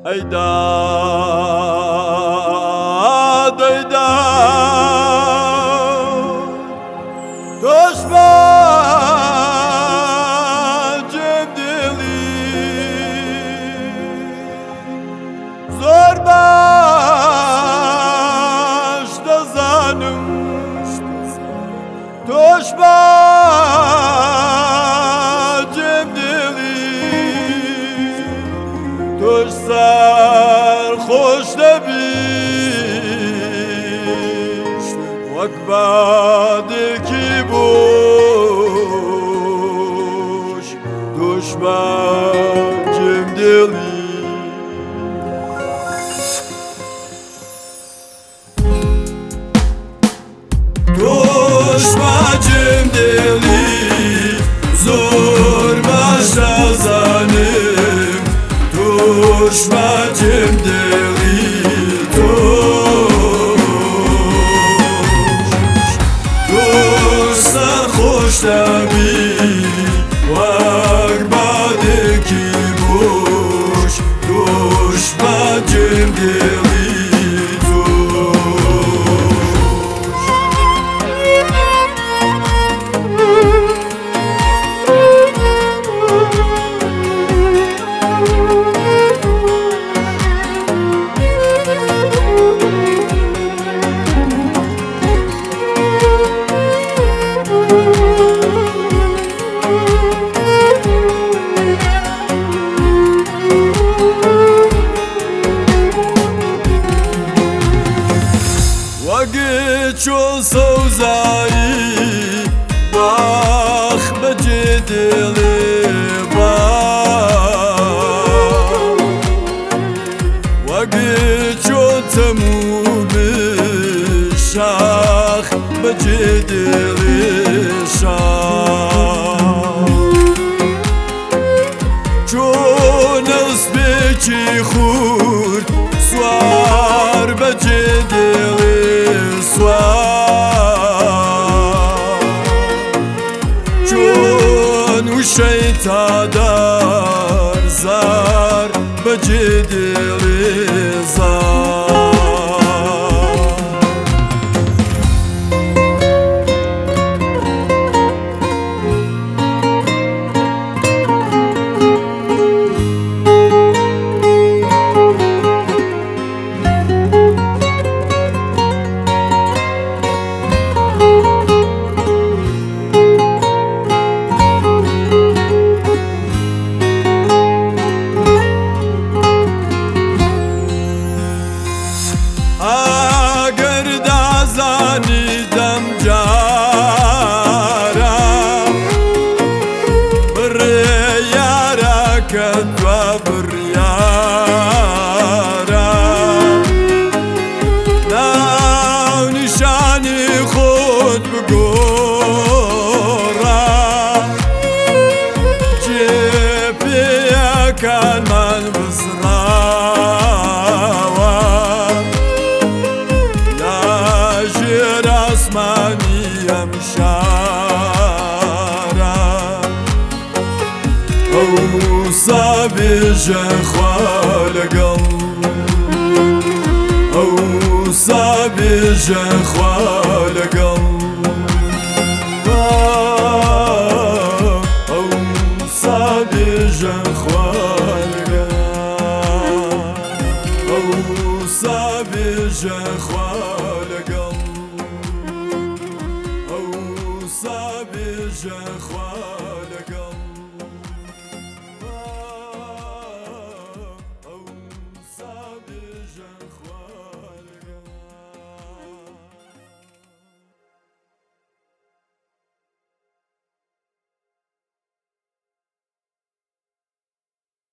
داد ای داد دشمنم دلی زور باش دزانم دشمنم دلی توش سر خوش نبیش وک بعدی کی بوش دشمنم دلی دشمنم دلی زور باش دزانم دشمنم دلی توش سر خوش نبی وک بعدی کی بوش دشمنم دلی چون سوزایی باخ بجی دلی باخ وگی چون تموم شاخ بجی دلی شاخ چون اسبی چی خورد سوار بجی دلی چون وشیتا دار زار بجی دلی زار دم جارم بر یارا کدوا بر یارم ناو نشانی خود بگورم چه پیا کن من بزراوم اسمانیم شارم او سابیج خوالگم او سابیج خوالگم او سابیج خوالگم او سابیج خوالگم سابیج خوالگم